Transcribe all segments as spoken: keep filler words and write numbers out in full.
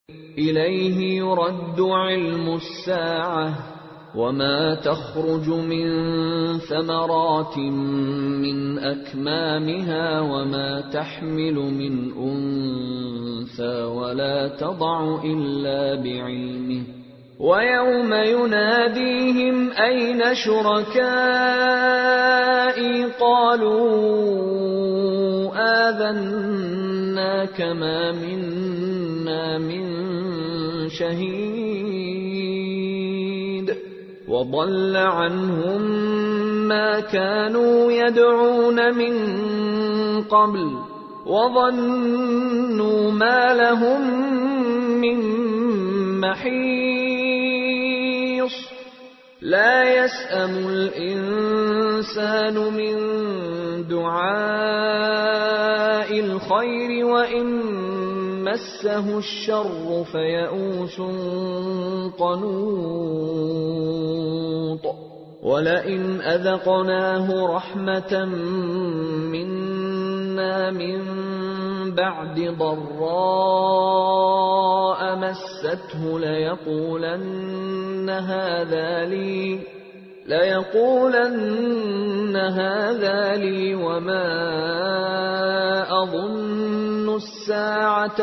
إليه يرد علم الساعة وما تخرج من ثمرات من أكمامها وما تحمل من أنثى ولا تضع إلا بعلمه ويوم يناديهم أين شركائي قالوا آذناك ما منا من شهيد وضل عنهم ما كانوا يدعون من قبل وظنوا ما لهم من محيص لا يسأم الإنسان من دعاء الخير وإن مسه الشر فيئوس قنوط ولئن أذقناه رحمة منا من بعد ضراء مسته ليقولن هذا لي ليقولن هذا لي وما أظن الساعة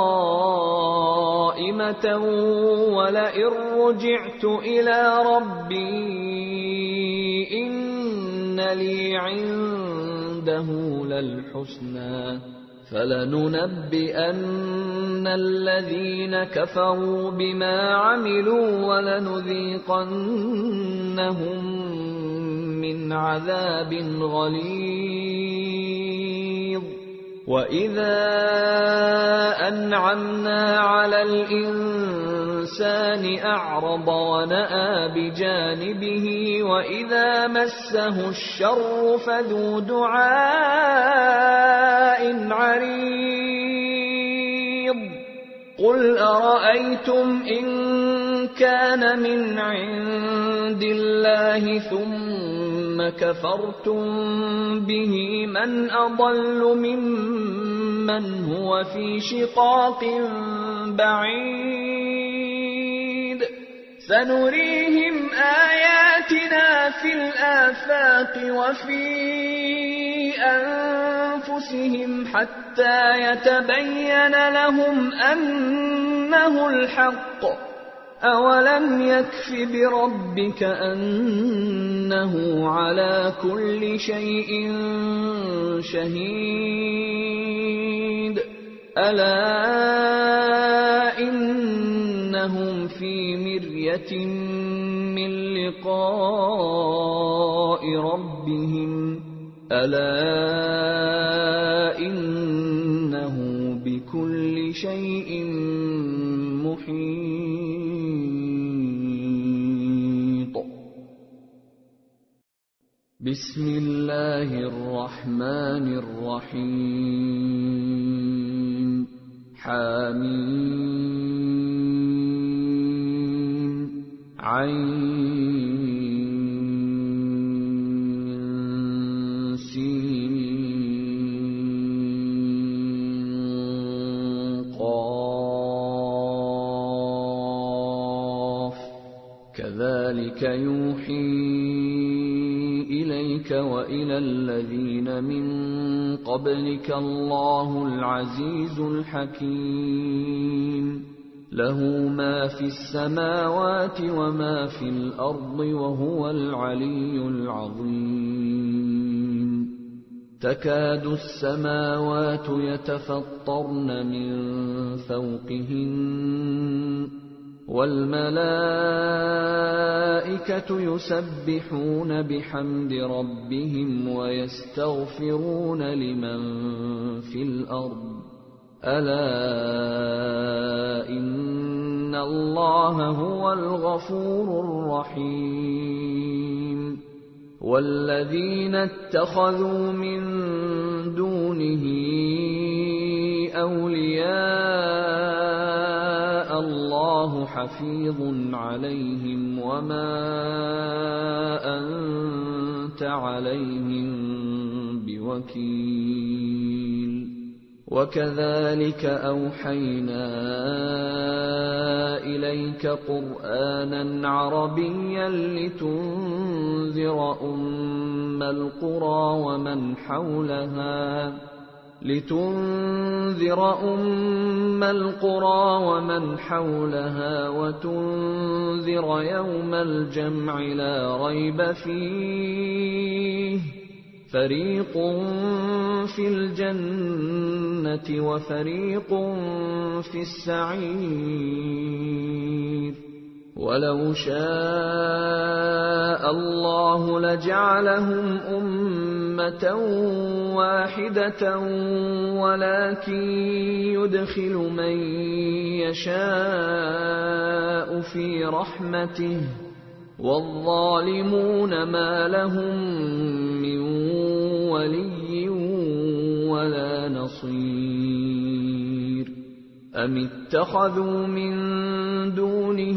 قائمة ولئن رجعت إلى ربي إن لي عنده للحسنى فلننبئن الذين كفروا بما عملوا ولنذيقنهم من عذاب غليظ وإذا أنعمنا على الإنسان أعرض ونأى بجانبه وإذا مسه الشر فذو دعاء عريض قل أرأيتم إن كان من عند الله ثم كفرتم به من أضل ممن هو في شقاق بعيد سنريهم آياتنا في الآفاق وفي أنفسهم حتى يتبين لهم أنه الحق أولم يكف بربك أنه على كل شيء شهيد ألا إنهم في مرية من لقاء ربهم ألا إنه بكل شيء محيط بسم الله الرحمن الرحيم حميم عين سين قاف كذلك يوحي إليك وإلى الذين من قبلك الله العزيز الحكيم له ما في السماوات وما في الأرض وهو العلي العظيم تكاد السماوات يتفطرن من فوقهن والملائكة يسبحون بحمد ربهم ويستغفرون لمن في الأرض ألا إن الله هو الغفور الرحيم والذين اتخذوا من دونه أولياء الله حفيظ عليهم وما أنت عليهم بوكيل وكذلك أوحينا إليك قرآنا عربيا لتنذر أم القرى ومن حولها لتنذر أم القرى ومن حولها وتنذر يوم الجمع لا ريب فيه فريق في الجنة وفريق في السعير ولو شاء الله لجعلهم أمة واحدة ولكن يدخل من يشاء في رحمته والظالمون ما لهم من ولي ولا نصير أم اتخذوا من دونه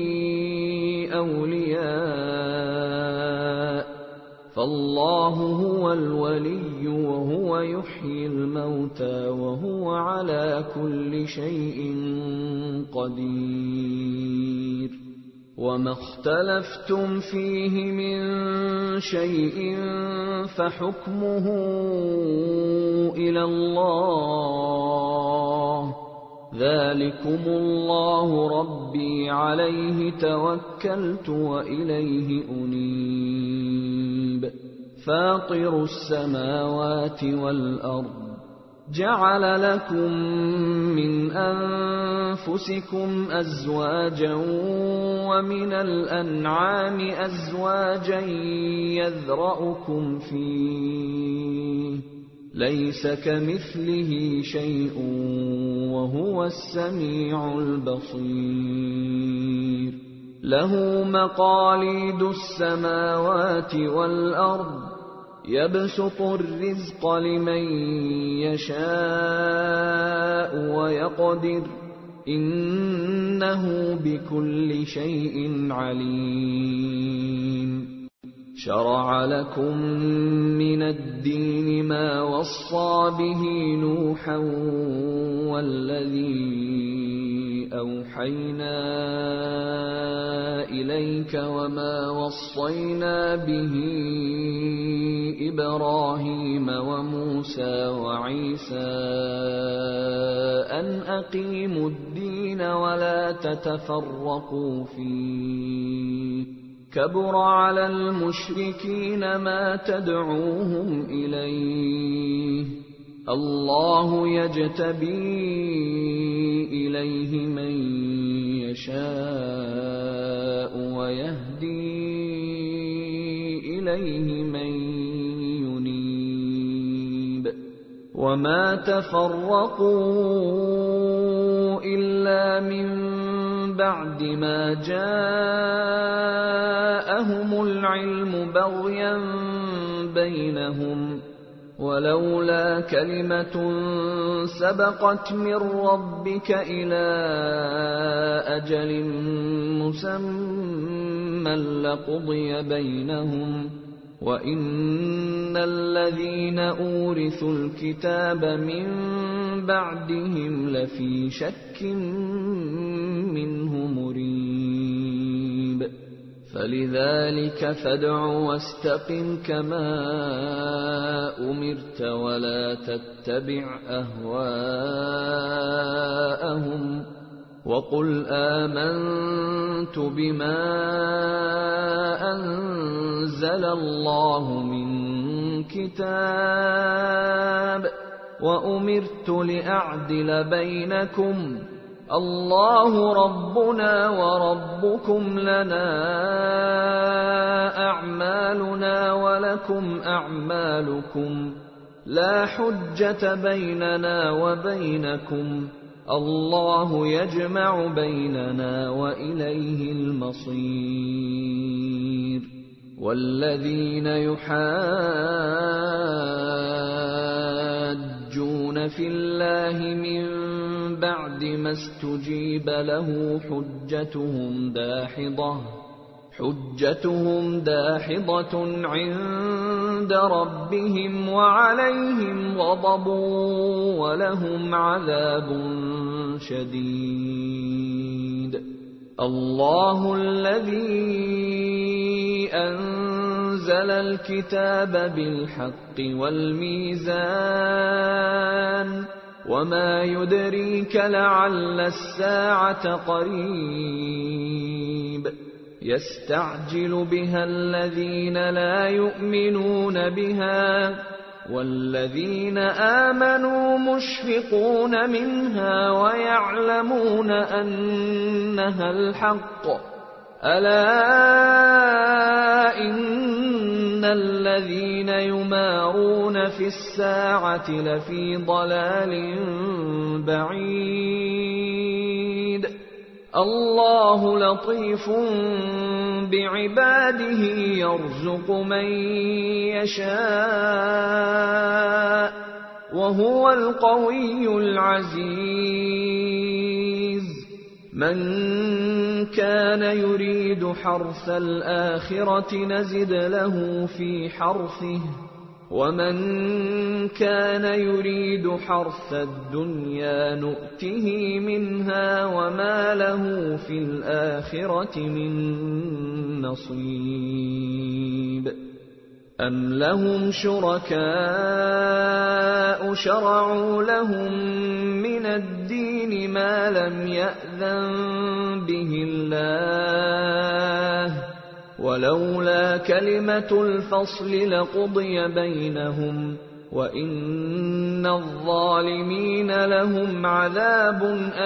أولياء فالله هو الولي وهو يحيي الموتى وهو على كل شيء قدير وما اختلفتم فيه من شيء فحكمه إلى الله ذلكم الله ربي عليه توكلت وإليه أنيب فاطر السماوات والأرض جعل لكم من أنفسكم أزواجا ومن الأنعام أزواجا يذرأكم فيه ليس كمثله شيء وهو السميع البصير له مقاليد السماوات والأرض يبسط الرزق لمن يشاء ويقدر إنه بكل شيء عليم شرع لكم من الدين ما وصى به نوحا والذي أوحينا إليك وما وصينا به إبراهيم وموسى وعيسى أن أقيموا الدين ولا تتفرقوا فيه كبر على المشركين ما تدعوهم إليه الله يجتبي إليه من يشاء ويهدي إليه من ينيب وما تفرقوا إلا من بعد ما جاءهم العلم بغيا بينهم ولولا كلمة سبقت من ربك إلى أجل مسمى لقضي بينهم وإن الذين أورثوا الكتاب من بعدهم لفي شك منه مريب فلذلك فادع واستقم كما أمرت ولا تتبع أهواءهم وقل آمنت بما أنزل الله من كتاب وأمرت لأعدل بينكم الله ربنا وربكم لنا أعمالنا ولكم أعمالكم لا حجة بيننا وبينكم الله يجمع بيننا وإليه المصير والذين يحاجون في الله من بعد ما استجيب له حجتهم داحضة حجتهم داحضة عند ربهم وعليهم غضب ولهم عذاب شديد الله الذي أنزل الكتاب بالحق والميزان وما يدريك لعل الساعة قريب يستعجل بها الذين لا يؤمنون بها والذين آمنوا مشفقون منها ويعلمون أنها الحق ألا إن الذين يمارون في الساعة لفي ضلال بعيد الله لطيف بعباده يرزق من يشاء وهو القوي العزيز من كان يريد حرث الآخرة نزد له في حرثه ومن كان يريد حرث الدنيا نؤته منها وما له في الآخرة من نصيب أم لهم شركاء شرعوا لهم من الدين ما لم يأذن به الله ولولا كلمة الفصل لقضي بينهم وإن الظالمين لهم عذاب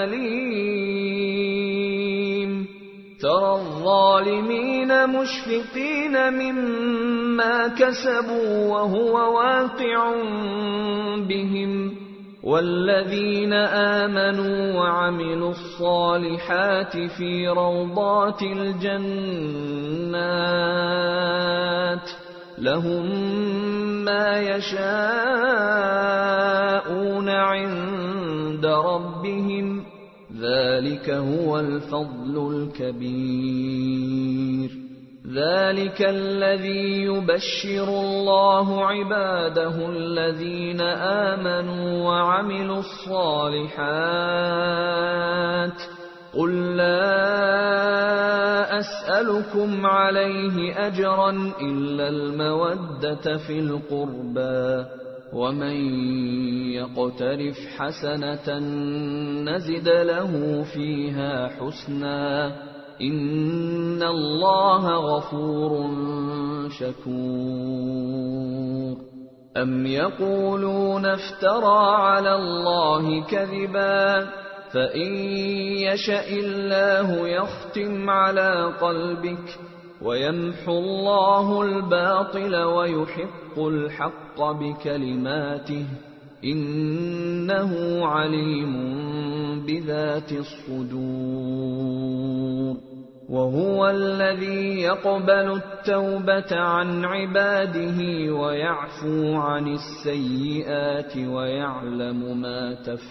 أليم ترى الظالمين مشفقين مما كسبوا وهو واقع بهم والذين آمنوا وعملوا الصالحات في روضات الجنات لهم ما يشاءون عند ربهم ذلك هو الفضل الكبير ذلك الذي يبشر الله عباده الذين آمنوا وعملوا الصالحات قل لا أسألكم عليه أجرا إلا المودة في القربى ومن يقترف حسنة نزد له فيها حسنا إن الله غفور شكور أم يقولون افترى على الله كذبا فإن يشأ الله يختم على قلبك ويمحو الله الباطل ويحق الحق بكلماته إنه عليم بذات الصدور وهو الذي يقبل التوبة عن عباده ويعفو عن السيئات ويعلم ما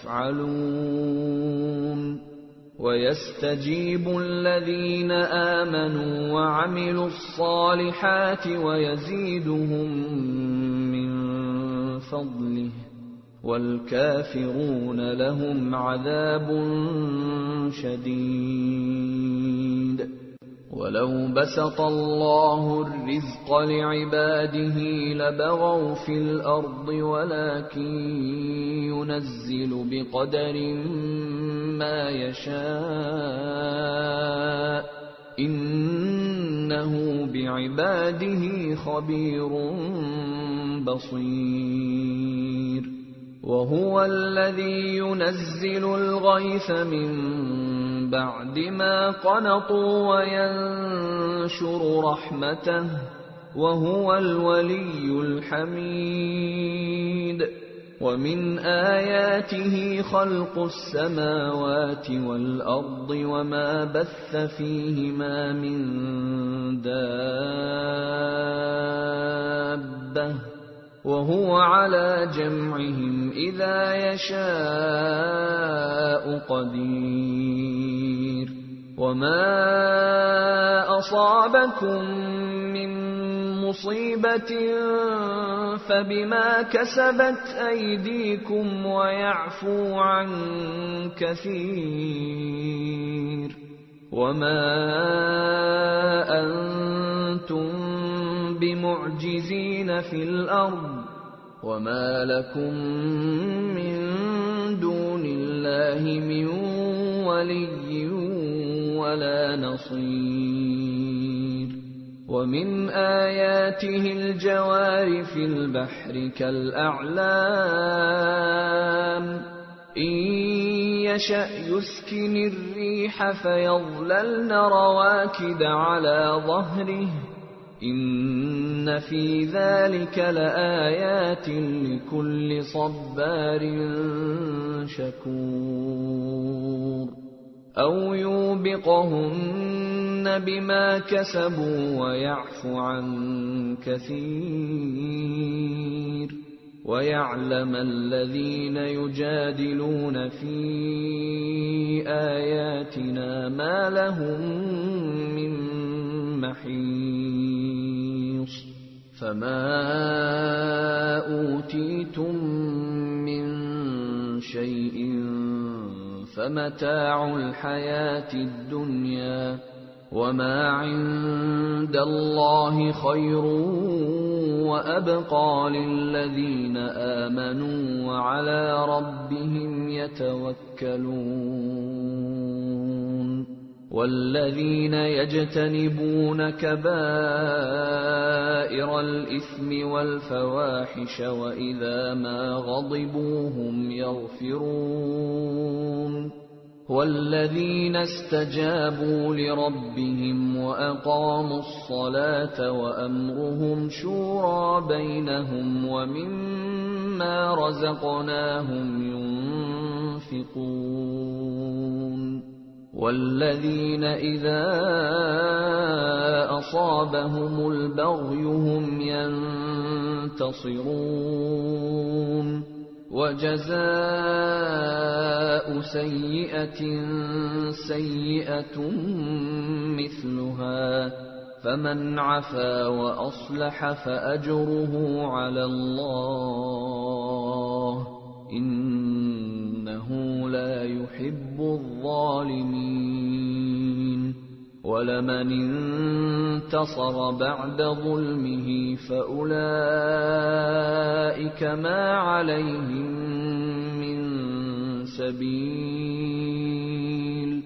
تفعلون ويستجيب الذين آمنوا وعملوا الصالحات ويزيدهم من فضله والكافرون لهم عذاب شديد ولو بسط الله الرزق لعباده لبغوا في الأرض ولكن ينزل بقدر ما يشاء إنه بعباده خبير بصير وهو الذي ينزل الغيث من بعد ما قنطوا وينشر رحمته وهو الولي الحميد ومن آياته خلق السماوات والأرض وما بث فيهما من دابة وهو على جمعهم إذا يشاء قدير وما أصابكم من مصيبة فبما كسبت أيديكم ويعفو عن كثير وما أنتم بمعجزين في الأرض وما لكم من دون الله من ولي ولا نصير ومن آياته الجوار في البحر كالأعلام إن يشأ يسكن الريح فيظللن رواكد على ظهره إن في ذلك لآيات لكل صبار شكور أو يوبقهن بما كسبوا ويعفو عن كثير ويعلم الذين يجادلون في آياتنا ما لهم من محيص فما أوتيتم من شيء فمتاع الحياة الدنيا وما عند الله خير وأبقى للذين آمنوا وعلى ربهم يتوكلون والذين يجتنبون كبائر الإثم والفواحش وإذا ما غضبوا هم يغفرون والذين استجابوا لربهم وأقاموا الصلاة وأمرهم شورى بينهم ومما رزقناهم ينفقون والذين إذا أصابهم البغي هم ينتصرون وجزاء سيئة سيئة مثلها فمن عفا وأصلح فأجره على الله إنه لا يحب الظالمين ولمن انتصر بعد ظلمه فأولئك ما عليهم من سبيل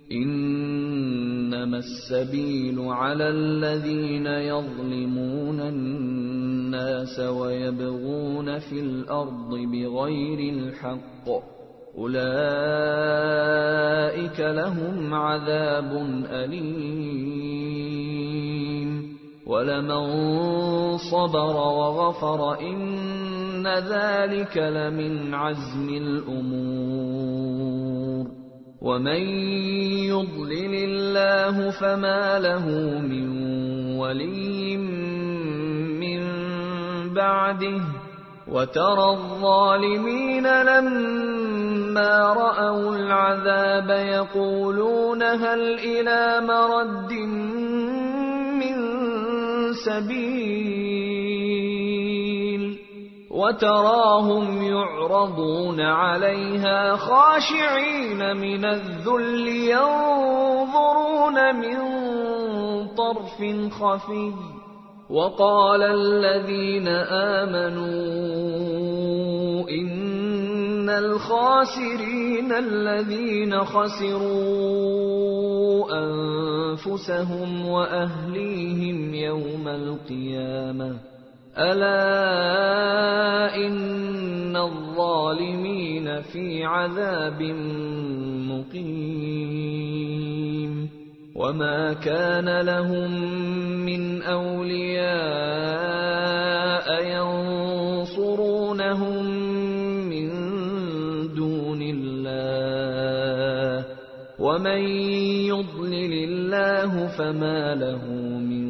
إنما السبيل على الذين يظلمون الناس ويبغون في الأرض بغير الحق أولئك لهم عذاب أليم ولمن صبر وغفر إن ذلك لمن عزم الأمور ومن يضلل الله فما له من ولي من بعده وترى الظالمين لما رأوا العذاب يقولون هل إلى مرد من سبيل وتراهم يعرضون عليها خاشعين من الذل ينظرون من طرف خفي وقال الذين آمنوا إن الخاسرين الذين خسروا أنفسهم وأهليهم يوم القيامة ألا إن الظالمين في عذاب مقيم وما كان لهم من أولياء ينصرونهم من دون الله ومن يضلل الله فما له من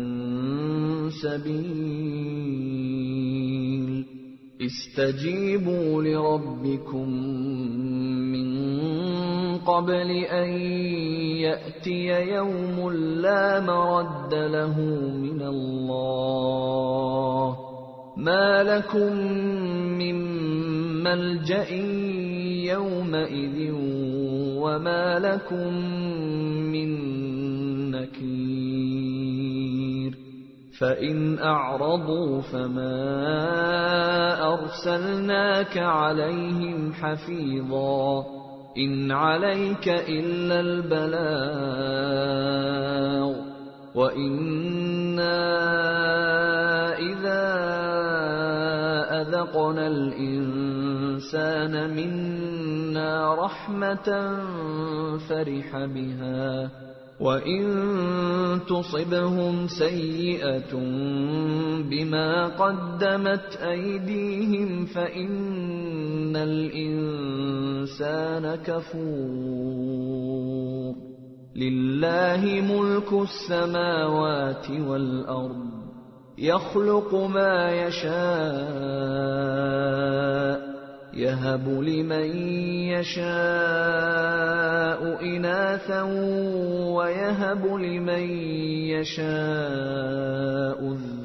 سبيل استجيبوا لربكم من قبل أن يأتي يوم لا مرد له من الله ما لكم من ملجأ يومئذ وما لكم من فإن أعرضوا فما أرسلناك عليهم حفيظا إن عليك إلا البلاغ وإنا إذا أذقنا الإنسان منا رحمة فرح بها وَإِن تُصِبْهُمْ سَيِّئَةٌ بِمَا قَدَّمَتْ أَيْدِيهِمْ فَإِنَّ الْإِنسَانَ كَفُورٌ لِلَّهِ مُلْكُ السَّمَاوَاتِ وَالْأَرْضِ يَخْلُقُ مَا يَشَاءُ يَهَبُ لِمَن يَشَاءُ إِنَاثًا وَيَهَبُ لِمَن يَشَاءُ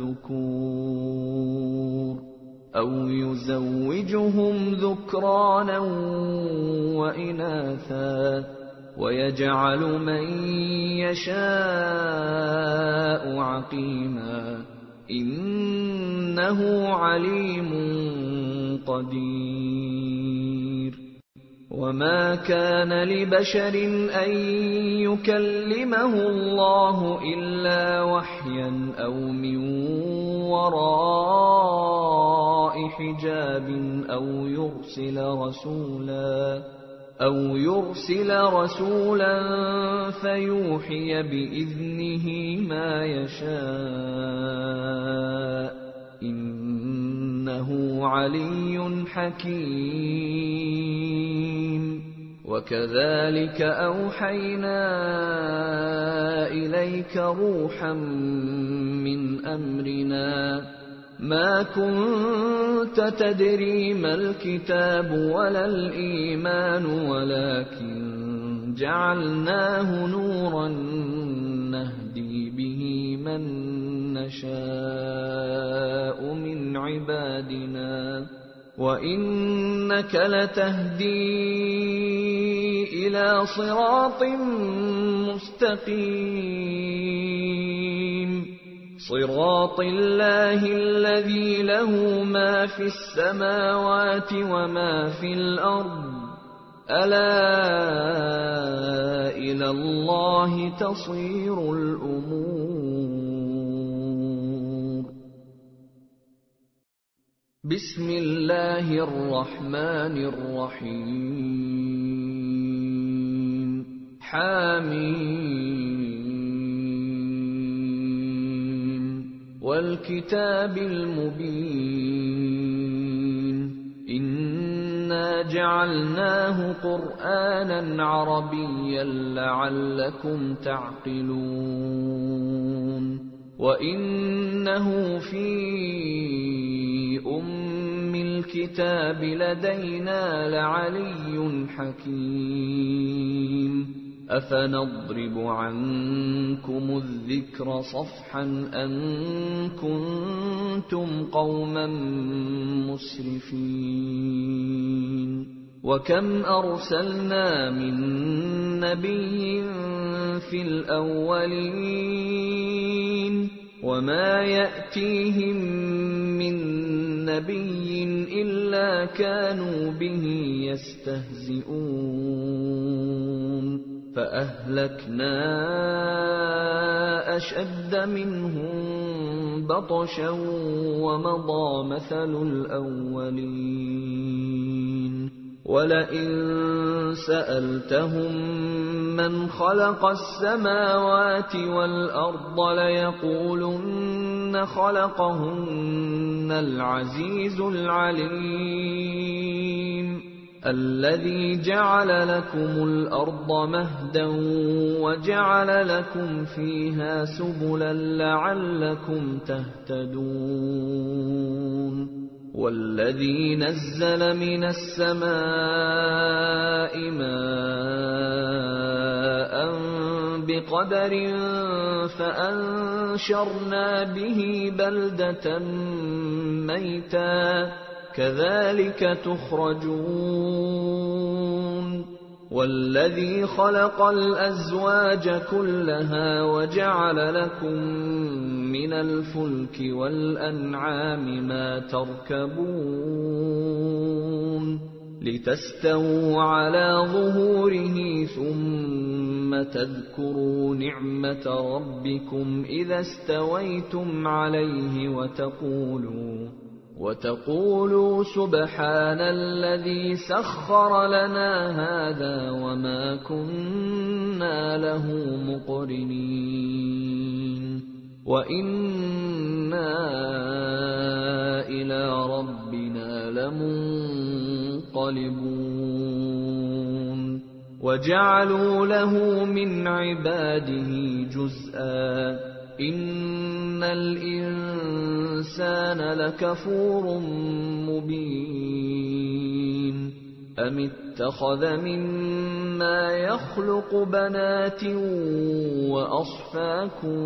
الذُّكُورَ أَوْ يُزَوِّجُهُمْ ذُكْرَانًا وَإِنَاثًا وَيَجْعَلُ مَن يَشَاءُ عَقِيمًا إِنَّهُ عَلِيمٌ قدير وما كان لبشر أن يكلمه الله إلا وحيا أو من وراء حجاب أو يرسل رسولا أو يرسل رسولا فيوحي بإذنه ما يشاء إنه علي حكيم وكذلك أوحينا إليك روحا من أمرنا ما كنت تدري ما الكتاب ولا الإيمان ولكن جعلناه نورا نهدي به من نشاء من عبادنا وإنك لتهدي إلى صراط مستقيم صراط الله الذي له ما في السماوات وما في الأرض ألا إلى الله تصير الأمور بسم الله الرحمن الرحيم حاميم والكتاب المبين إنا جعلناه قرآنا عربيا لعلكم تعقلون وإنه في أم الكتاب لدينا لعلي حكيم أفنضرب عنكم الذكر صفحا أن كنتم قوما مسرفين وكم أرسلنا من نبي في الأولين وما يأتيهم من نبي إلا كانوا به يستهزئون فأهلكنا أشد منهم بطشا ومضى مثل الأولين ولئن سألتهم من خلق السماوات والأرض ليقولن خلقهن العزيز العليم الذي جعل لكم الأرض مهدا وجعل لكم فيها سبلا لعلكم تهتدون والذي نزل من السماء ماء بقدر فأنشرنا به بلدة ميتا كذلك تخرجون والذي خلق الأزواج كلها وجعل لكم من الفلك والأنعام ما تركبون لتستووا على ظهوره ثم تذكروا نعمة ربكم إذا استويتم عليه وتقولوا وتقولوا سبحان الذي سخر لنا هذا وما كنا له مقرنين وإنا إلى ربنا لمنقلبون وجعلوا له من عباده جزءا إن الإنسان لكفور مبين أم اتخذ مما يخلق بنات وأصفاكم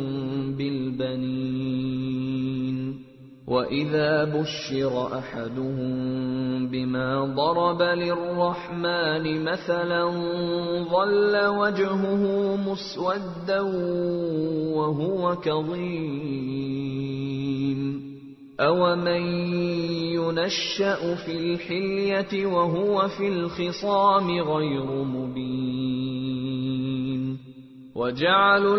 بالبنين وإذا بشر أحدهم بما ضرب للرحمن مثلا ظل وجهه مسودا وهو كظيم أومن ينشأ في الحلية وهو في الخصام غير مبين وجعلوا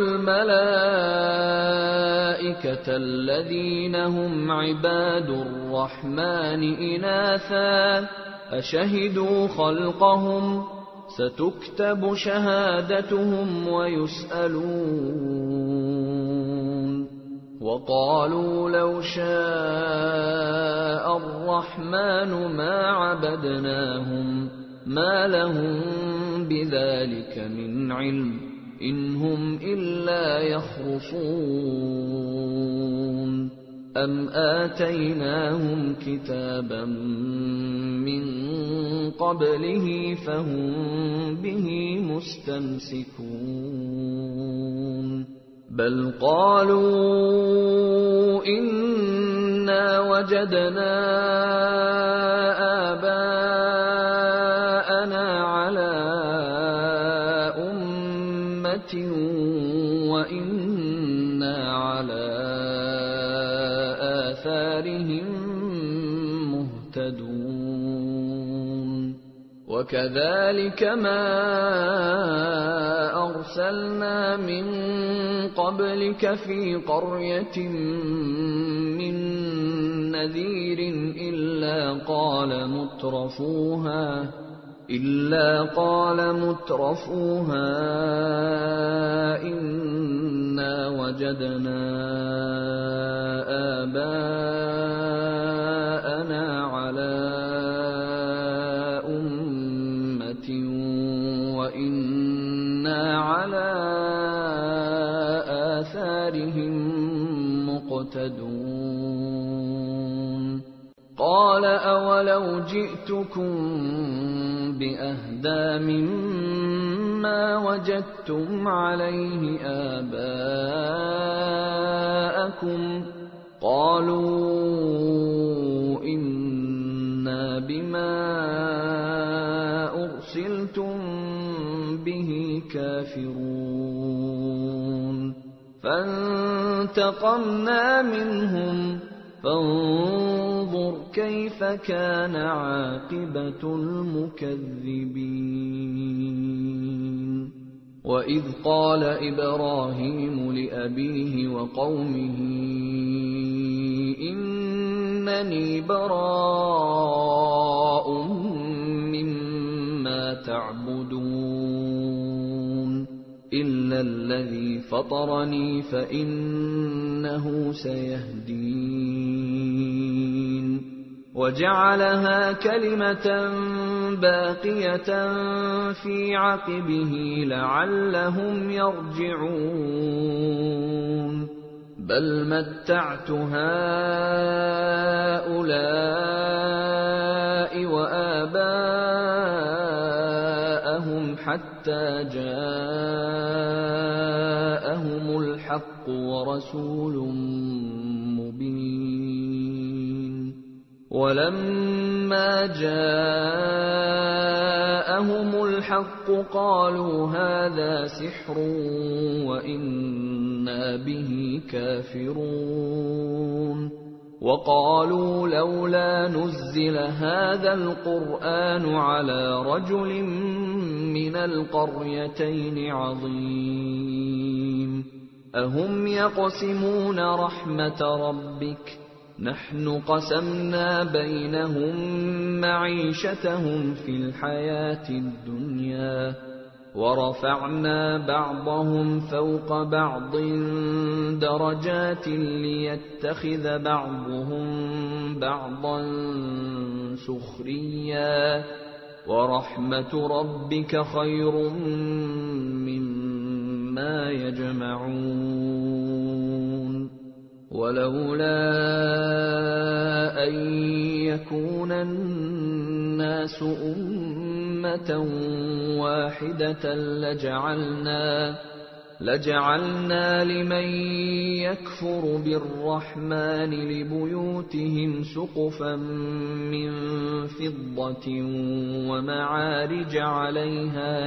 الملائكة الذين هم عباد الرحمن إناثا أشهدوا خلقهم ستكتب شهادتهم ويسألون وقالوا لو شاء الرحمن ما عبدناهم ما لهم بذلك من علم إن هم إلا يخرصون أم آتيناهم كتابا من قبله فهم به مستمسكون بل قالوا إنا وجدنا آباءنا على وإنا على آثارهم مهتدون وكذلك ما أرسلنا من قبلك في قرية من نذير إلا قال مترفوها إلا قال مترفوها إنا وجدنا آباءنا على أمة وإنا على آثارهم مقتدون قال أولو جئتكم بأهدى مما وجدتم عليه آباءكم قالوا إنا بما أرسلتم به كافرون فانتقمنا منهم فانظر كيف كان عاقبة المكذبين وإذ قال إبراهيم لأبيه وقومه إنني براء مما تعبدون إلا الذي فطرني فإنه سيهدين وجعلها كلمة باقية في عقبه لعلهم يرجعون بل متعت هؤلاء وآباءهم حتى جاءهم الحق ورسول مبين ولما جاءهم الحق الحق قالوا هذا سحر وإنا به كافرون وقالوا لولا نزل هذا القرآن على رجل من القريتين عظيم أهم يقسمون رحمة ربك نحن قسمنا بينهم معيشتهم في الحياة الدنيا ورفعنا بعضهم فوق بعض درجات ليتخذ بعضهم بعضا سخريا ورحمة ربك خير مما يجمعون ولولا أن يكون الناس أمة واحدة لجعلنا لجعلنا لمن يكفر بالرحمن لبيوتهم سقفا من فضة ومعارج عليها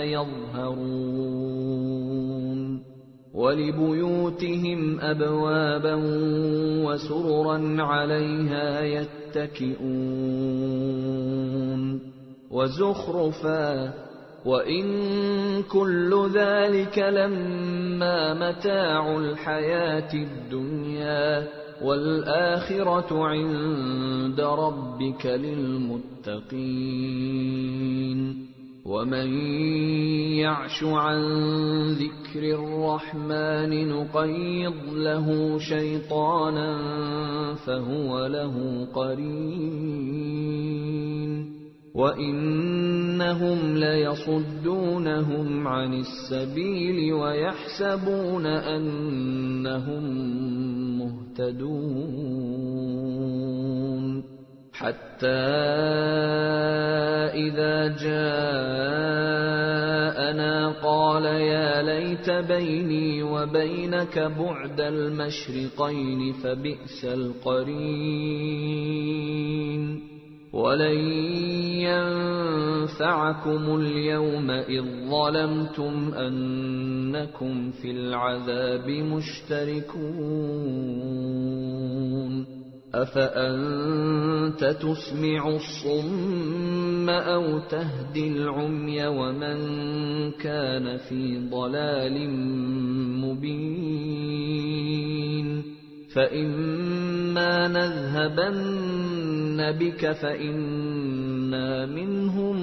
يظهرون ولبيوتهم أبوابا وسررا عليها يتكئون وزخرفا وإن كل ذلك لما متاع الحياة الدنيا والآخرة عند ربك للمتقين ومن يعش عن ذكر الرحمن نقيض له شيطانا فهو له قرين وإنهم ليصدونهم عن السبيل ويحسبون أنهم مهتدون حتى إذا جاءنا قال يا ليت بيني وبينك بعد المشرقين فبئس القرين ولن ينفعكم اليوم إذ ظلمتم أنكم في العذاب مشتركون أفأنت تسمع الصم أو تهدي العمي ومن كان في ضلال مبين فإما نذهبن بك فإنا منهم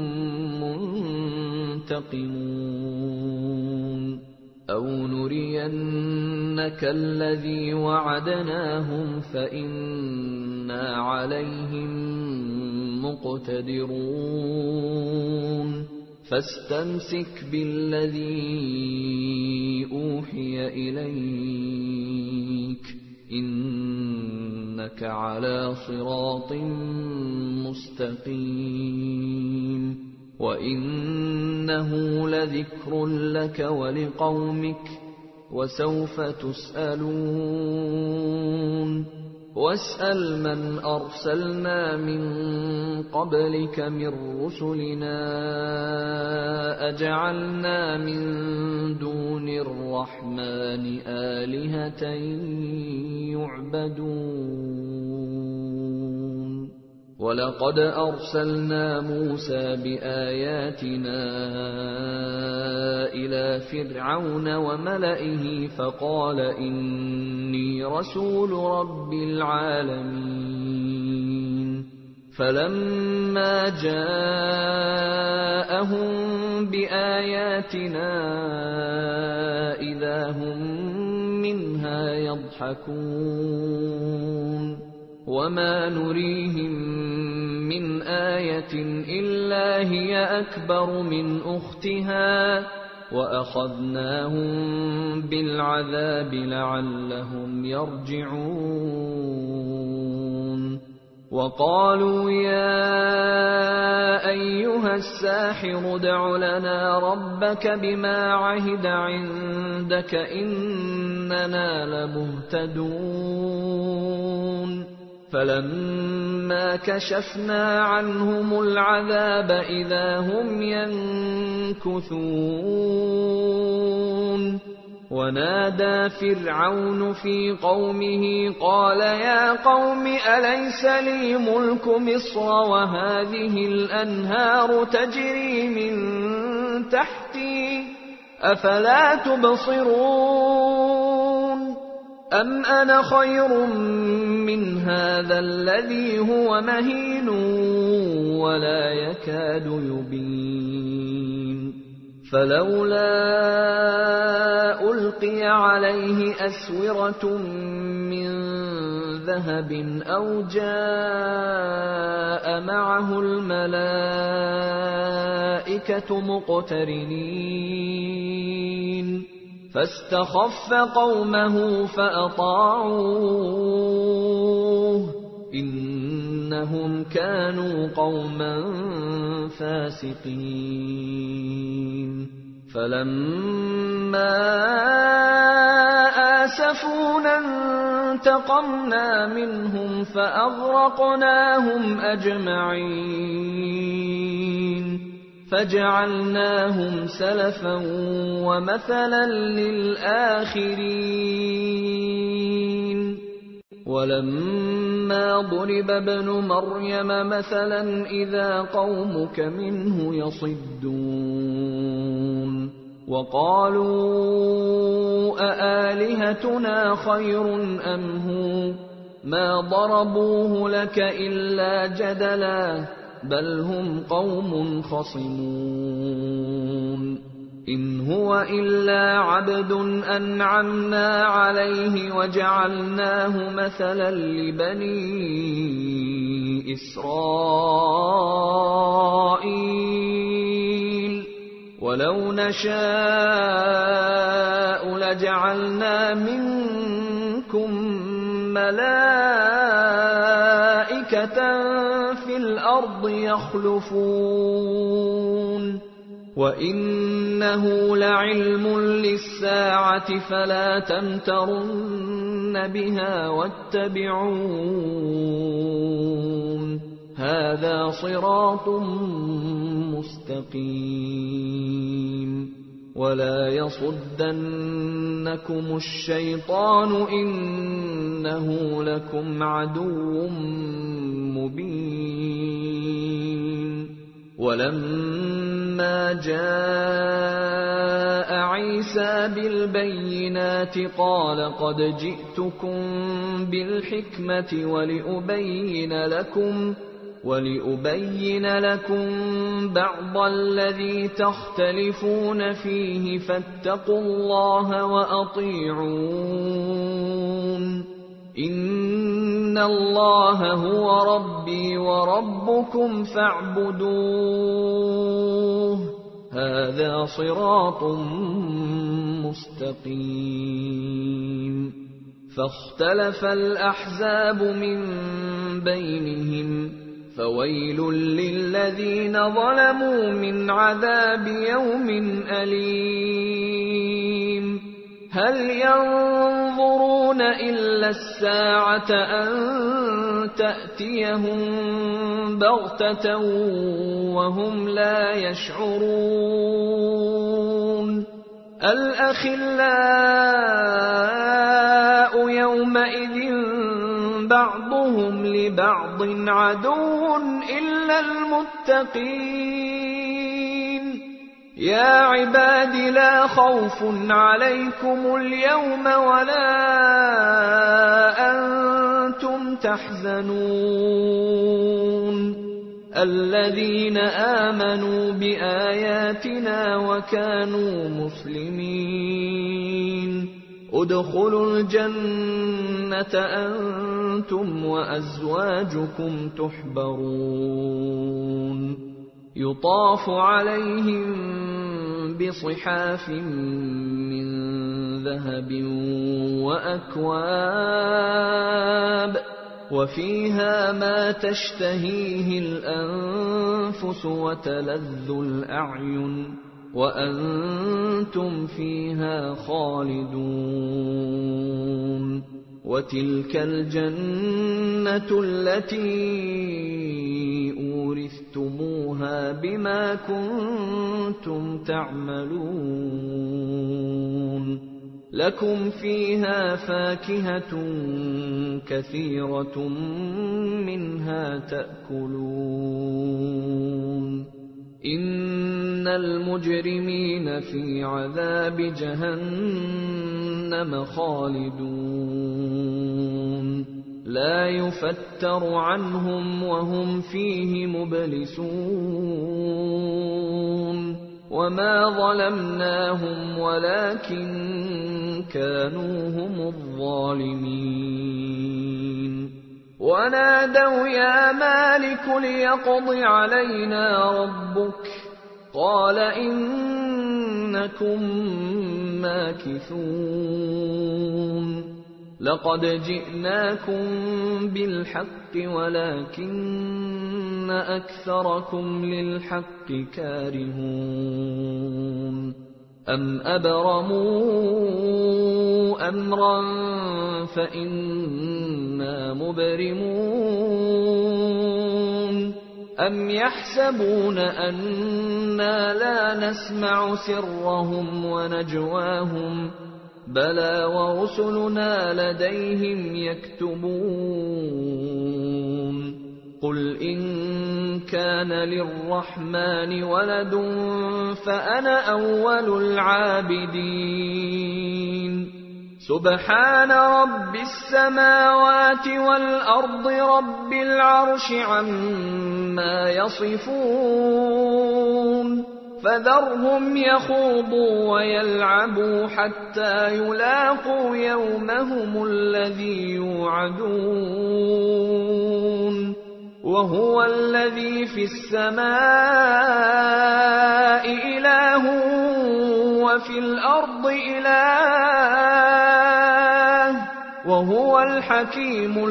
منتقمون أو نرينك الذي وعدناهم فإنا عليهم مقتدرون فاستمسك بالذي أوحي إليك إنك على صراط مستقيم وإنه لذكر لك ولقومك وسوف تسألون واسأل من أرسلنا من قبلك من رسلنا أجعلنا من دون الرحمن آلهة يعبدون ولقد أرسلنا موسى بآياتنا إلى فرعون وملئه فقال إني رسول رب العالمين فلما جاءهم بآياتنا إذا هم منها يضحكون وما نريهم من آية إلا هي أكبر من أختها وأخذناهم بالعذاب لعلهم يرجعون وقالوا يا أيها الساحر ادع لنا ربك بما عهد عندك إننا لمهتدون فَلَمَّا كَشَفْنَا عَنْهُمُ الْعَذَابَ إِذَا هُمْ يَنكُثُونَ وَنَادَى فِرْعَوْنُ فِي قَوْمِهِ قَالَ يَا قَوْمِ أَلَيْسَ لِي مُلْكُ مِصْرَ وَهَٰذِهِ الْأَنْهَارُ تَجْرِي مِن تَحْتِي أَفَلَا تُبْصِرُونَ أَمْ أَنَا خَيْرٌ مِّنْ هَٰذَا الَّذِي هُوَ مَهِينٌ وَلَا يَكَادُ يُبِينُ فَلَوْلَا أُلْقِيَ عَلَيْهِ أَسْوِرَةٌ مِّن ذَهَبٍ أَوْ جَاءَ مَعَهُ الْمَلَائِكَةُ مُقْتَرِنِينَ فَاسْتَخَفَّ قَوْمَهُ فَأَطَاعُوهُ إِنَّهُمْ كَانُوا قَوْمًا فَاسِقِينَ فَلَمَّا آسَفُونَا انتَقَمْنَا مِنْهُمْ فَأَغْرَقْنَاهُمْ أَجْمَعِينَ فَجَعَلْنَاهُمْ سَلَفًا وَمَثَلًا لِلْآخِرِينَ وَلَمَّا ضُرِبَ ابْنُ مَرْيَمَ مَثَلًا إِذَا قَوْمُكَ مِنْهُ يَصِدُّونَ وَقَالُوا أَآلِهَتُنَا خَيْرٌ أَمْ هُوَ مَا ضَرَبُوهُ لَكَ إِلَّا جَدَلًا بَلْ هُمْ قَوْمٌ خَصِمُونَ إِنْ هُوَ إِلَّا عَبْدٌ أَنْعَمْنَا عَلَيْهِ وَجَعَلْنَاهُ مَثَلًا لِبَنِي إِسْرَائِيلَ وَلَوْ نَشَاءُ لَجَعَلْنَا مِنكُم مَّلَائِكَةً فِي الْأَرْضِ يَخْلُفُونَ وَإِنَّهُ لَعِلْمٌ لِّلسَّاعَةِ فَلَا تَمْتَرُنَّ بِهَا وَاتَّبِعُونِ هَٰذَا صِرَاطٌ مُّسْتَقِيمٌ وَلَا يَصُدَّنَّكُمُ الشَّيْطَانُ إِنَّهُ لَكُمْ عَدُوٌّ مُّبِينٌ وَلَمَّا جَاءَ عِيسَىٰ بِالْبَيِّنَاتِ قَالَ قَدْ جِئْتُكُم بِالْحِكْمَةِ وَلِأُبَيِّنَ لَكُمْ وَلِأُبَيِّنَ لَكُم بَعْضَ الَّذِي تَخْتَلِفُونَ فِيهِ فَاتَّقُوا اللَّهَ وَأَطِيعُونِ إِنَّ اللَّهَ هُوَ رَبِّي وَرَبُّكُمْ فَاعْبُدُوهُ هَٰذَا صِرَاطٌ مُّسْتَقِيمٌ فَاخْتَلَفَ الْأَحْزَابُ مِن بَيْنِهِمْ فَوَيْلٌ لِّلَّذِينَ ظَلَمُوا مِنْ عَذَابِ يَوْمٍ أَلِيمٍ هَلْ يَنظُرُونَ إِلَّا السَّاعَةَ أَن تَأْتِيَهُم بَغْتَةً وَهُمْ لَا يَشْعُرُونَ الْأَخِلَّاءُ يَوْمَئِذٍ بَعْضُهُمْ لِبَعْضٍ عَدُوٌّ إِلَّا الْمُتَّقِينَ يَا عِبَادِ لَا خَوْفٌ عَلَيْكُمُ الْيَوْمَ وَلَا أَنتُمْ تَحْزَنُونَ الَّذِينَ آمَنُوا بِآيَاتِنَا وَكَانُوا مُسْلِمِينَ ادْخُلُوا الْجَنَّةَ أَنتُمْ وَأَزْوَاجُكُمْ تُحْبَرُونَ يُطَافُ عَلَيْهِم بِصِحَافٍ مِّن ذَهَبٍ وَأَكْوَابٍ وَفِيهَا مَا تَشْتَهِيهِ الْأَنفُسُ وَتَلَذُّ الْأَعْيُنُ وَأَنتُمْ فِيهَا خَالِدُونَ وَتِلْكَ الْجَنَّةُ الَّتِي أُورِثْتُمُوهَا بِمَا كُنتُمْ تَعْمَلُونَ لَكُمْ فِيهَا فَاكِهَةٌ كَثِيرَةٌ مِنْهَا تَأْكُلُونَ إِنَّ الْمُجْرِمِينَ فِي عَذَابِ جَهَنَّمَ خَالِدُونَ لَا يُفَتَّرُ عَنْهُمْ وَهُمْ فِيهِ مُبْلِسُونَ وَمَا ظَلَمْنَاهُمْ وَلَكِنْ كَانُوا هُمُ الظَّالِمِينَ وَنَادَوْا يَا مَالِكُ لِيَقْضِ عَلَيْنَا رَبُّكَ قَالَ إِنَّكُمْ مَاكِثُونَ لَقَدْ جِئْنَاكُمْ بِالْحَقِّ وَلَكِنَّ أَكْثَرَكُمْ لِلْحَقِّ كَارِهُونَ أَمْ أَبْرَمُوا أَمْرًا فَإِنَّا مُبْرِمُونَ أَمْ يَحْسَبُونَ أَنَّا لَا نَسْمَعُ سِرَّهُمْ وَنَجْوَاهُمْ بَلَى وَرُسُلُنَا لَدَيْهِمْ يَكْتُبُونَ قُلْ إِن كَانَ لِلرَّحْمَنِ وَلَدٌ فَأَنَا أَوَّلُ الْعَابِدِينَ سُبْحَانَ رَبِّ السَّمَاوَاتِ وَالْأَرْضِ رَبِّ الْعَرْشِ عَمَّا يَصِفُونَ فَذَرْهُمْ يَخُوضُوا وَيَلْعَبُوا حَتَّى يُلَاقُوا يَوْمَهُمُ الَّذِي يُوعَدُونَ وَهُوَ الَّذِي فِي السَّمَاءِ إِلَٰهٌ وَفِي الْأَرْضِ إِلَٰهٌ وَهُوَ الْحَكِيمُ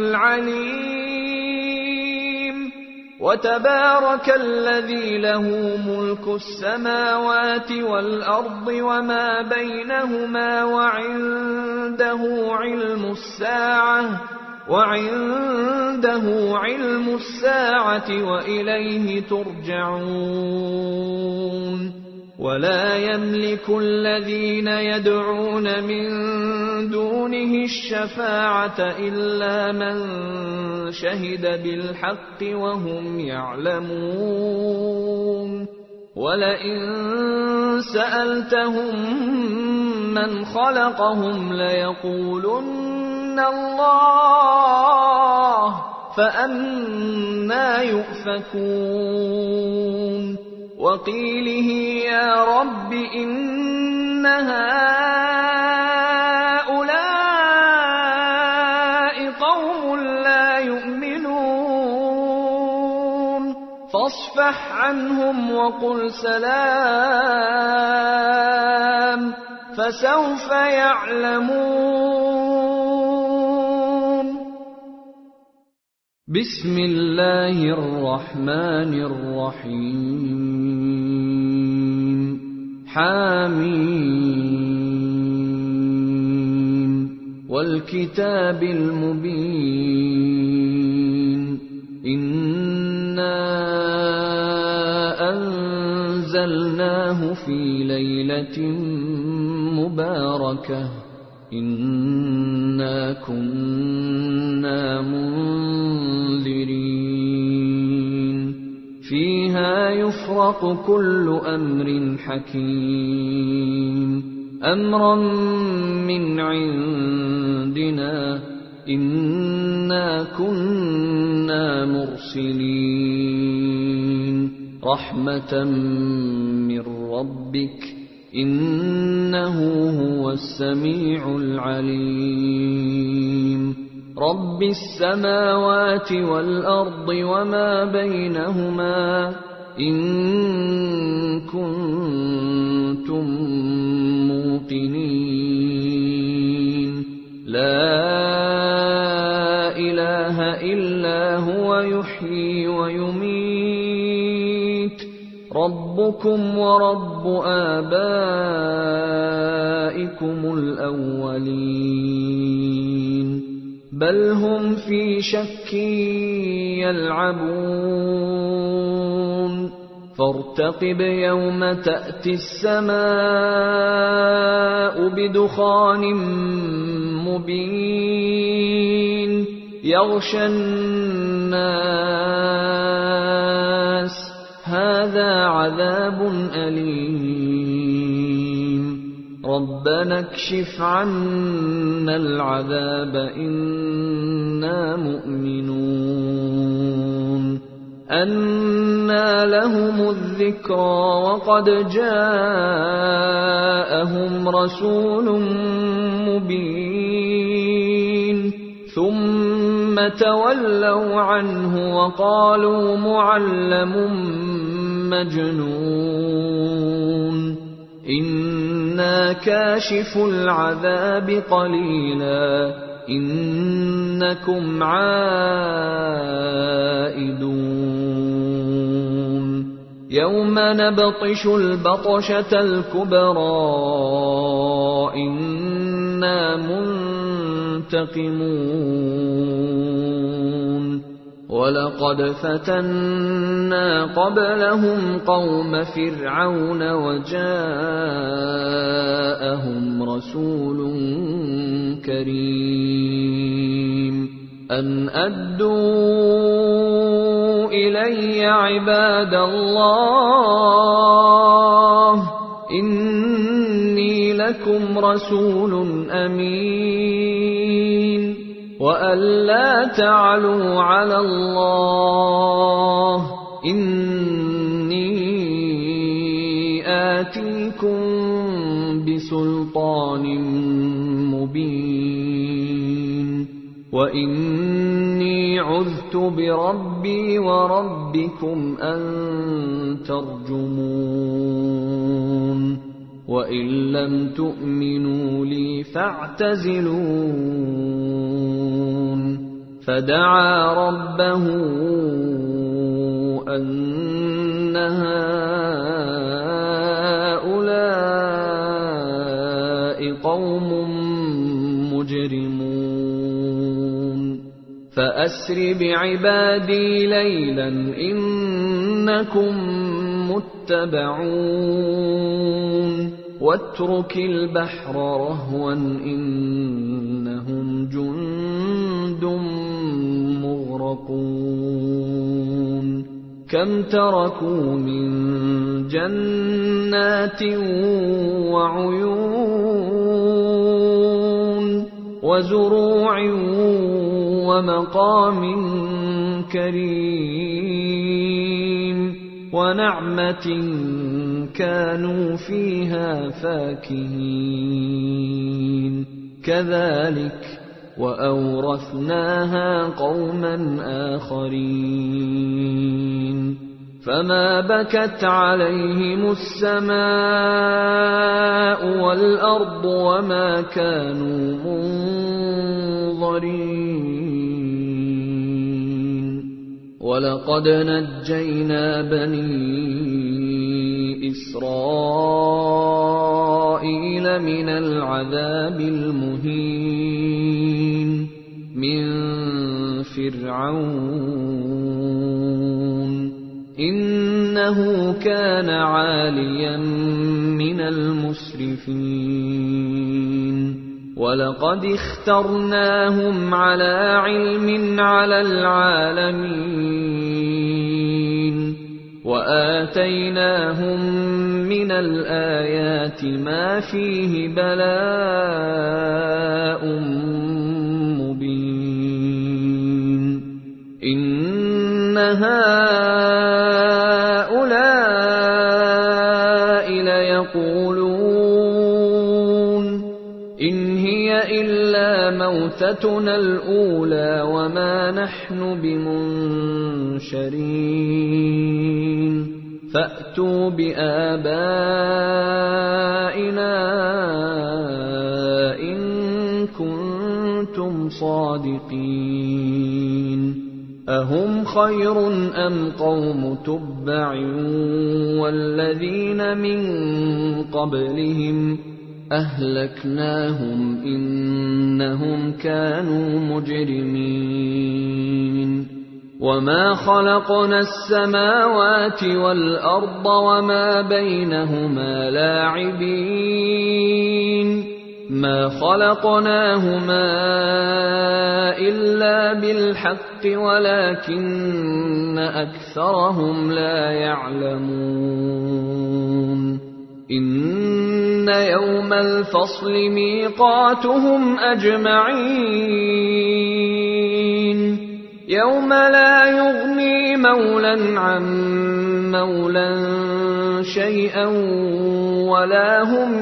الْعَلِيمُ وَتَبَارَكَ الَّذِي لَهُ مُلْكُ السَّمَاوَاتِ وَالْأَرْضِ وَمَا بَيْنَهُمَا وَعِندَهُ عِلْمُ السَّاعَةِ وَعِندَهُ عِلْمُ السَّاعَةِ وَإِلَيْهِ تُرْجَعُونَ وَلَا يَمْلِكُ الَّذِينَ يَدْعُونَ مِن دُونِهِ الشَّفَاعَةَ إِلَّا مَن شَهِدَ بِالْحَقِّ وَهُمْ يَعْلَمُونَ وَلَئِن سَأَلْتَهُم مَّنْ خَلَقَهُمْ لَيَقُولُنَّ اللَّهُ فَأَنَّىٰ يُؤْفَكُونَ وَقِيلِهِ يَا رَبِّ إِنَّ هَٰؤُلَاءِ قَوْمٌ لَّا يُؤْمِنُونَ فَاصْفَحْ عَنْهُمْ وَقُلْ سَلَامٌ فَسَوْفَ يَعْلَمُونَ بسم الله الرحمن الرحيم حاميم والكتاب المبين إنا أنزلناه في ليلة مباركة إنا كنا منذرين فيها يفرق كل أمر حكيم أمرا من عندنا إنا كنا مرسلين رحمة من ربك إنه هو السميع العليم رب السماوات والأرض وما بينهما إن كنتم موقنين لا إله إلا هو يحيي ويميت ربكم ورب آبائكم الأولين بل هم في شك يلعبون فارتقب يوم تأتي السماء بدخان مبين يغشى الناس هذا عذاب أليم ربنا اكشف عنا العذاب إنا مؤمنون أنى لهم الذكرى وقد جاءهم رسول مبين ثم تولوا عنه وقالوا معلم مجنون إنا كاشف العذاب قليلا إنكم عائدون يوم نبطش البطشة الكبرى إنا منتقمون ولقد فتنا قبلهم قوم فرعون وجاءهم رسول كريم أن أدوا إلي عباد الله إني لكم رسول أمين وأن لا تعلوا على الله إني آتيكم بسلطان مبين وإني عذت بربي وربكم أن ترجمون وإن لم تؤمنوا لي فاعتزلون فدعا ربه أن هؤلاء قوم مجرمون فأسر بعبادي ليلا إنكم متبعون واترك البحر رهوا إنهم جند مغرقون كم تركوا من جنات وعيون وزروع ومقام كريم ونعمة كانوا فيها فاكهين كذلك وأورثناها قوما آخرين فما بكت عليهم السماء والأرض وما كانوا منظرين ولقد نجينا بني إسرائيل من العذاب المهين من فرعون إنه كان عاليا من المسرفين ولقد اخترناهم على علم على العالمين وآتيناهم من الآيات ما فيه بلاء مبين إن هؤلاء ليقولون إن هي إلا موتتنا الأولى وما نحن بمنشرين فأتوا بآبائنا إن كنتم صادقين أهم خير أم قوم تبع والذين من قبلهم أهلكناهم إنهم كانوا مجرمين وما خلقنا السماوات والأرض وما بينهما لاعبين ما خلقناهما إلا بالحق ولكن أكثرهم لا يعلمون إن يوم الفصل ميقاتهم أجمعين يوم لا يغني مولى عن مولى شيئا ولا هم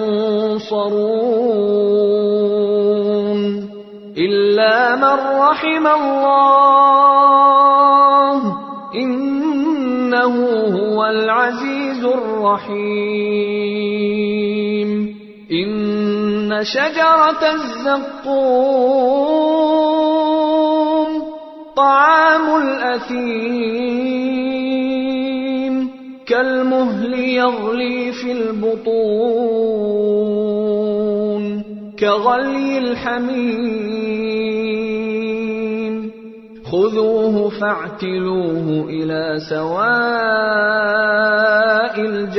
ينصرون إلا من رحم الله إنه هو العزيز الرحيم إن شجرة الزقوم طعام الأثيم كالمهل يغلي في البطون كغلي الحميم خذوه فاعتلوه إلى سواء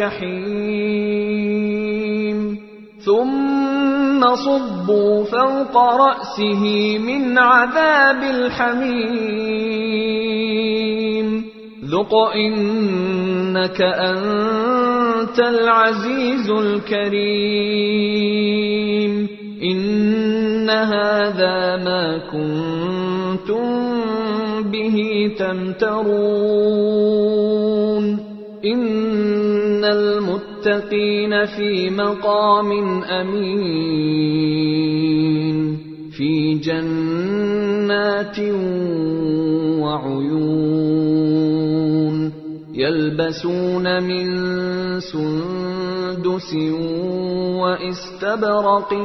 الجحيم ثم صبوا فوق رأسه من عذاب الحميم ذق إنك أنت العزيز الكريم إن هذا ما كنتم به تمترون إن المتقين في مقام أمين في جنات وعيون يلبسون من سندس واستبرق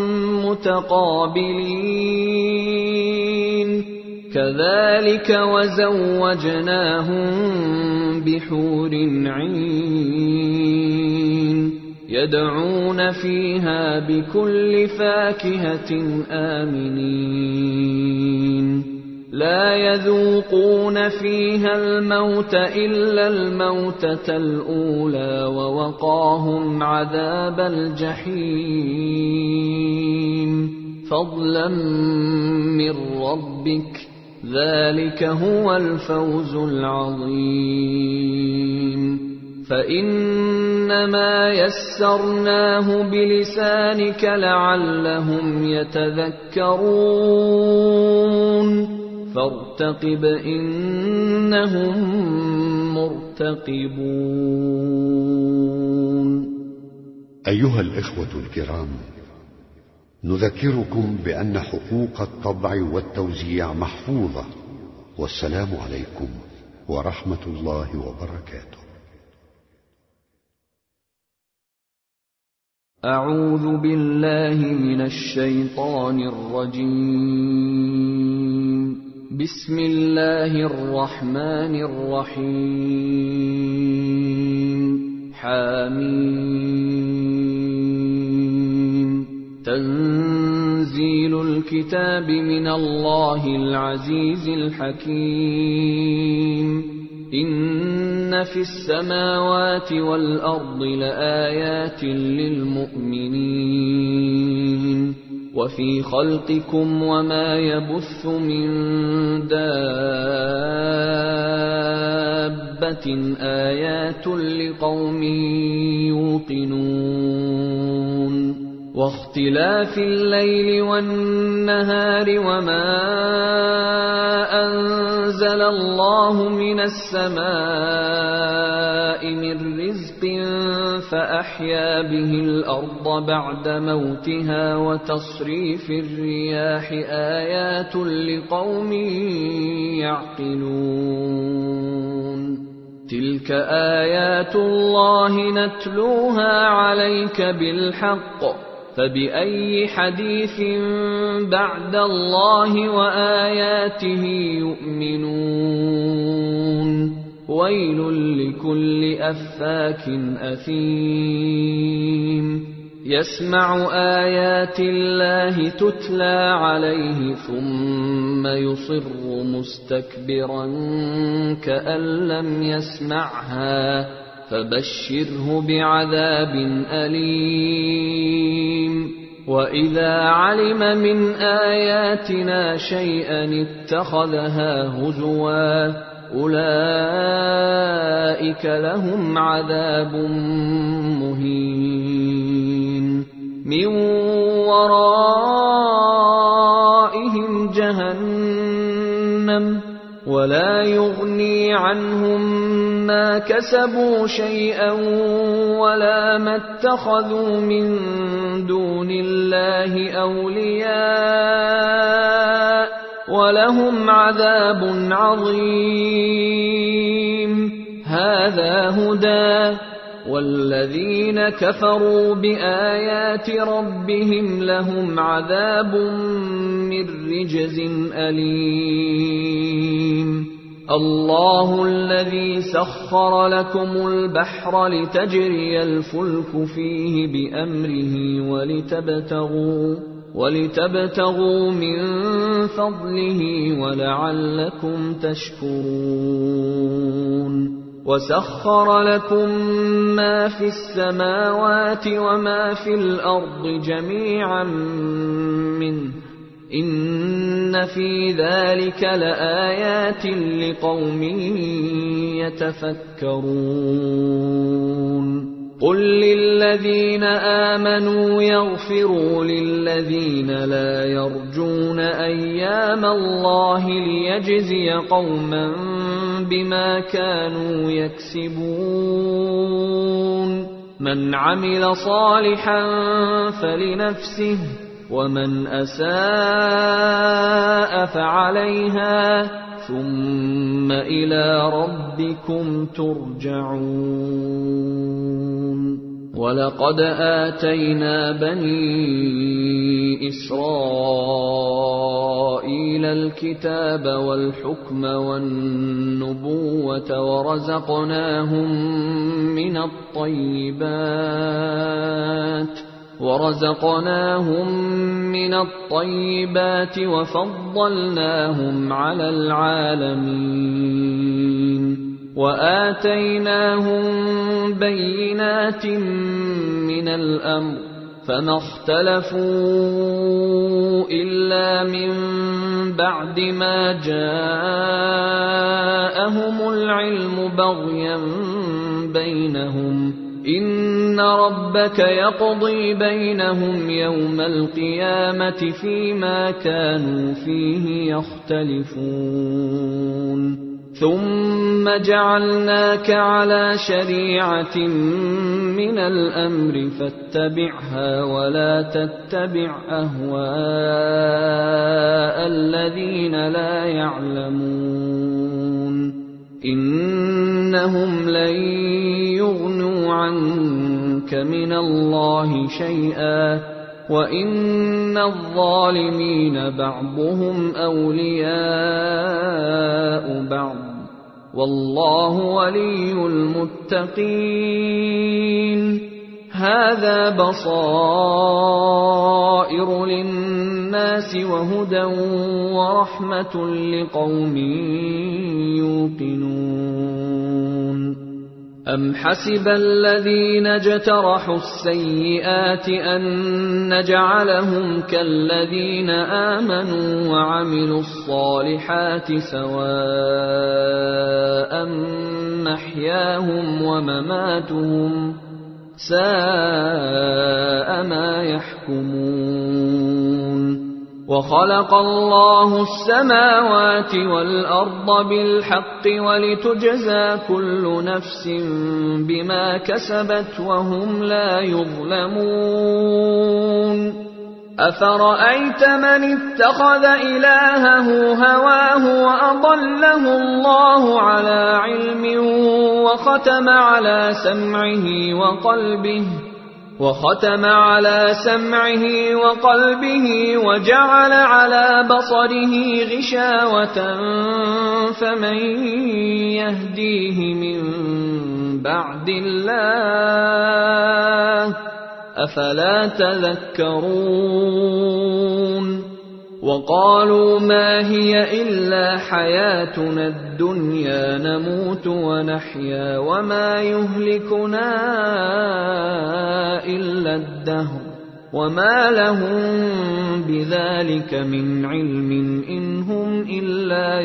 متقابلين كذلك وزوجناهم بحور عين يدعون فيها بكل فاكهة آمنين لا يذوقون فيها الموت إلا الموتة الأولى ووقاهم عذاب الجحيم فضلا من ربك ذلك هو الفوز العظيم فإنما يسرناه بلسانك لعلهم يتذكرون فارتقب إنهم مرتقبون. أيها الإخوة الكرام، نذكركم بأن حقوق الطبع والتوزيع محفوظة، والسلام عليكم ورحمة الله وبركاته. أعوذ بالله من الشيطان الرجيم. بسم الله الرحمن الرحيم. حميم. تنزيل الكتاب من الله العزيز الحكيم. إن في السماوات والأرض لآيات للمؤمنين وفي خلقكم وما يبث من دابة آيات لقوم يوقنون واختلاف الليل والنهار وما أنزل الله من السماء من رزق فأحيا به الأرض بعد موتها وتصريف الرياح آيات لقوم يعقلون تلك آيات الله نتلوها عليك بالحق فبأي حديث بعد الله وآياته يؤمنون ويل لكل أفاك أثيم يسمع آيات الله تتلى عليه ثم يصر مستكبرا كأن لم يسمعها فبشره بعذاب أليم وإذا علم من آياتنا شيئا اتخذها هزوا أولئك لهم عذاب مهين من ورائهم جهنم ولا يغني عنهم ما كسبوا شيئا ولا ما اتخذوا من دون الله أولياء ولهم عذاب عظيم هذا هدى والذين كفروا بآيات ربهم لهم عذاب من رجز أليم الله الذي سخر لكم البحر لتجري الفلك فيه بأمره ولتبتغوا ولتبتغوا من فضله ولعلكم تشكرون وسخر لكم ما في السماوات وما في الأرض جميعا منه إن في ذلك لآيات لقوم يتفكرون قل للذين آمنوا يغفروا للذين لا يرجون أيام الله ليجزي قوما بما كانوا يكسبون من عمل صالحا فلنفسه ومن أساء فعليها ثم إلى ربكم ترجعون ولقد آتينا بني إسرائيل الكتاب والحكم والنبوة ورزقناهم من الطيبات ورزقناهم من الطيبات وفضلناهم على العالمين وآتيناهم بينات من الأمر فما اختلفوا إلا من بعد ما جاءهم العلم بغيا بينهم إن ربك يقضي بينهم يوم القيامة فيما كانوا فيه يختلفون ثم جعلناك على شريعة من الأمر فاتبعها ولا تتبع أهواء الذين لا يعلمون إنهم لن يغنوا عنك من الله شيئا وإن الظالمين بعضهم أولياء بعض والله ولي المتقين هذا بصائر للناس وهدى ورحمة لقوم يوقنون أم حسب الذين اجترحوا السيئات أن نجعلهم كالذين آمنوا وعملوا الصالحات سواء محياهم ومماتهم ساء ما يحكمون وخلق الله السماوات والأرض بالحق ولتجزى كل نفس بما كسبت وهم لا يظلمون أفرأيت من اتخذ إلهه هواه وأضله الله على علم وختم على سمعه وقلبه وختم على سمعه وقلبه وجعل على بصره غشاوة فمن يهديه من بعد الله أفلا تذكرون وقالوا ما هي إلا حياتنا الدنيا نموت ونحيا وما يهلكنا إلا الدهر وما لهم بذلك من علم إن هم إلا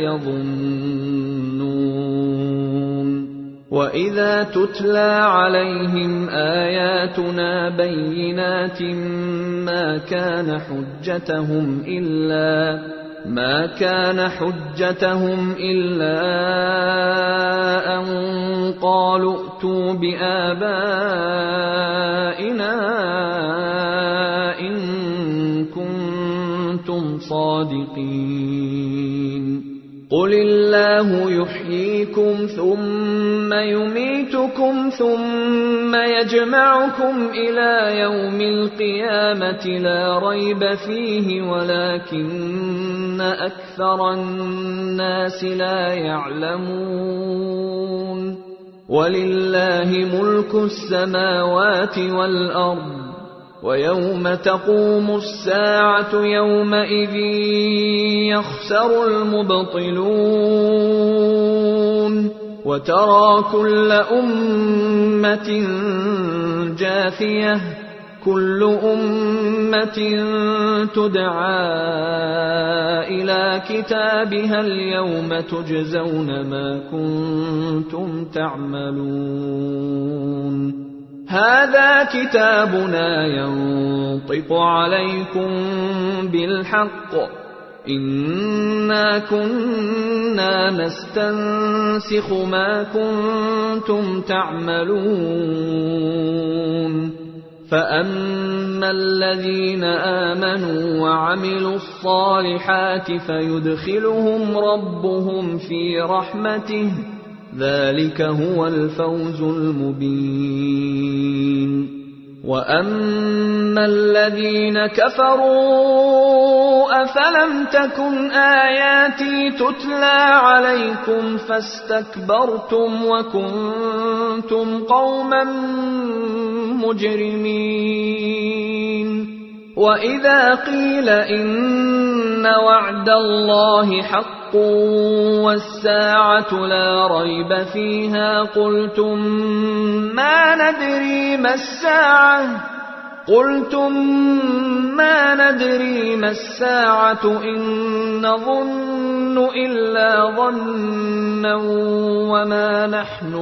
يظنون وإذا تتلى عليهم آياتنا بينات ما كان حجتهم إلا ما كان حجتهم إلا أن قالوا ائتوا بآبائنا إن كنتم صادقين قل الله يحييكم ثم يميتكم ثم يجمعكم إلى يوم القيامة لا ريب فيه ولكن أكثر الناس لا يعلمون ولله ملك السماوات والأرض ويوم تقوم الساعة يومئذ يخسر المبطلون وترى كل أمة جاثية كل أمة تدعى إلى كتابها اليوم تجزون ما كنتم تعملون هذا كتابنا ينطق عليكم بالحق إنا كنا نستنسخ ما كنتم تعملون فأما الذين آمنوا وعملوا الصالحات فيدخلهم ربهم في رحمته ذلك هو الفوز المبين وأما الذين كفروا أفلم تكن آياتي تتلى عليكم فاستكبرتم وكنتم قوما مجرمين وإذا قيل إن وعد الله حق والساعة لا ريب فيها قلتم ما ندري ما الساعة قلتم ما ندري ما الساعة إن نظن إلا ظنا وما نحن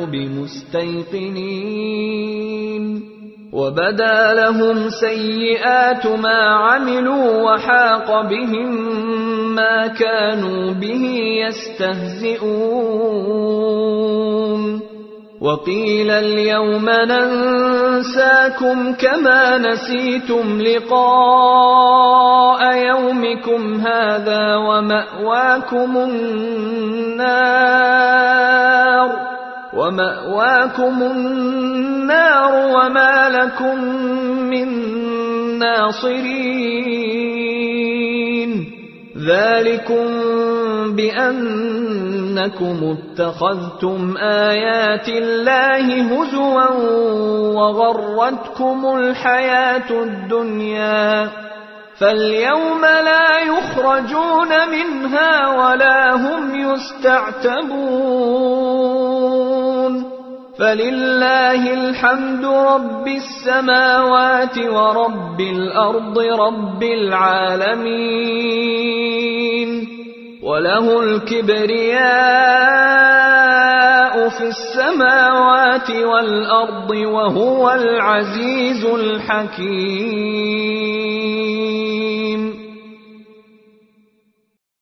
بمستيقنين وبدا لهم سيئات ما عملوا وحاق بهم ما كانوا به يستهزئون وقيل اليوم ننساكم كما نسيتم لقاء يومكم هذا ومأواكم النار ومأواكم النار وما لكم من ناصرين ذلكم بأنكم اتخذتم آيات الله هزوا وغرتكم الحياة الدنيا فاليوم لا يخرجون منها ولا هم يستعتبون فلله الحمد رب السماوات ورب الأرض رب العالمين وله الكبرياء في السماوات والأرض وهو العزيز الحكيم